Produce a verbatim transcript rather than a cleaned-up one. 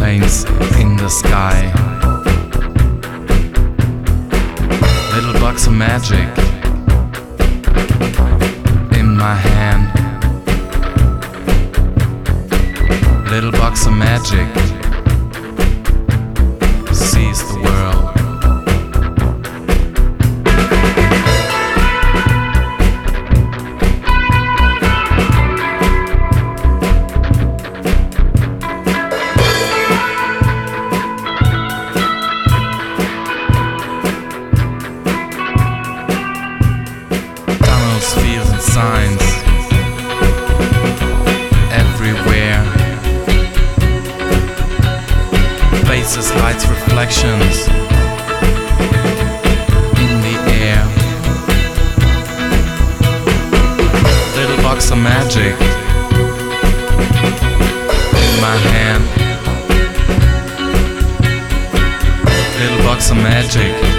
airplanes in the sky. Little box of magic in my hand. Little box of magic sees the world. Tunnels, fields and signs everywhere. Faces, lights, reflections in the air. Little box of magic in my hand. Little box of magic